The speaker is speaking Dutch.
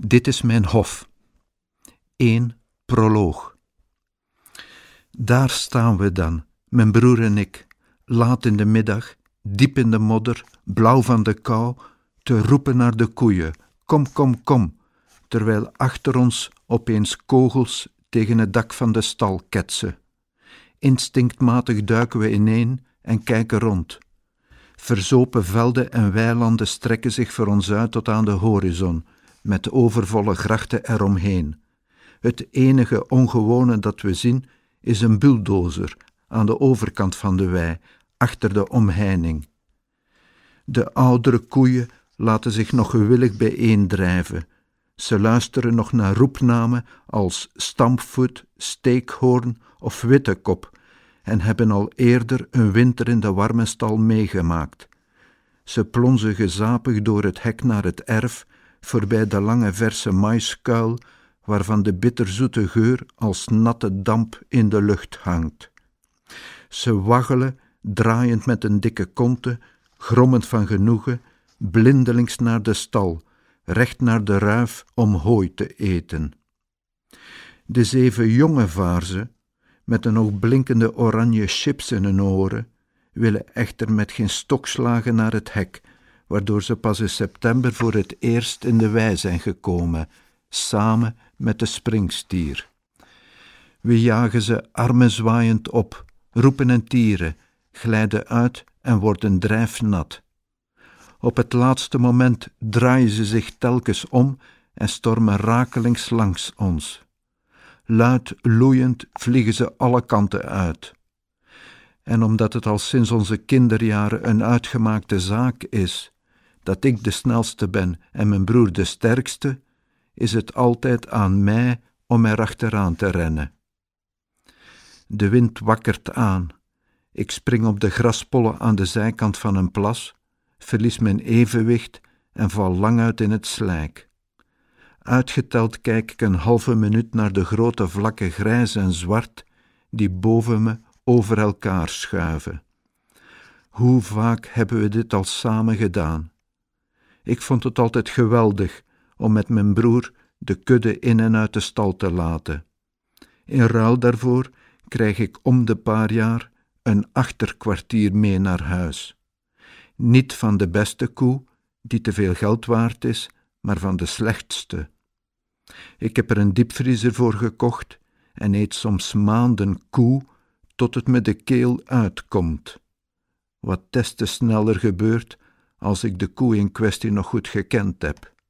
Dit is mijn hof. 1 proloog. Daar staan we dan, mijn broer en ik, laat in de middag, diep in de modder, blauw van de kou, te roepen naar de koeien, kom, kom, kom, terwijl achter ons opeens kogels tegen het dak van de stal ketsen. Instinctmatig duiken we ineen en kijken rond. Verzopen velden en weilanden strekken zich voor ons uit tot aan de horizon, met overvolle grachten eromheen. Het enige ongewone dat we zien is een bulldozer aan de overkant van de wei, achter de omheining. De oudere koeien laten zich nog gewillig bijeendrijven. Ze luisteren nog naar roepnamen als stampvoet, steekhoorn of wittekop en hebben al eerder een winter in de warme stal meegemaakt. Ze plonzen gezapig door het hek naar het erf, voorbij de lange verse maïskuil, waarvan de bitterzoete geur als natte damp in de lucht hangt. Ze waggelen, draaiend met een dikke konte, grommend van genoegen, blindelings naar de stal, recht naar de ruif om hooi te eten. De 7 jonge vaarzen, met een nog blinkende oranje chips in hun oren, willen echter met geen stokslagen naar het hek, waardoor ze pas in september voor het eerst in de wei zijn gekomen, samen met de springstier. We jagen ze armenzwaaiend op, roepen en tieren, glijden uit en worden drijfnat. Op het laatste moment draaien ze zich telkens om en stormen rakelings langs ons. Luid loeiend vliegen ze alle kanten uit. En omdat het al sinds onze kinderjaren een uitgemaakte zaak is, dat ik de snelste ben en mijn broer de sterkste, is het altijd aan mij om erachteraan te rennen. De wind wakkert aan. Ik spring op de graspollen aan de zijkant van een plas, verlies mijn evenwicht en val lang uit in het slijk. Uitgeteld kijk ik een halve minuut naar de grote vlakken grijs en zwart die boven me over elkaar schuiven. Hoe vaak hebben we dit al samen gedaan? Ik vond het altijd geweldig om met mijn broer de kudde in en uit de stal te laten. In ruil daarvoor krijg ik om de paar jaar een achterkwartier mee naar huis. Niet van de beste koe, die te veel geld waard is, maar van de slechtste. Ik heb er een diepvriezer voor gekocht en eet soms maanden koe tot het me de keel uitkomt. Wat des te sneller gebeurt als ik de koe in kwestie nog goed gekend heb.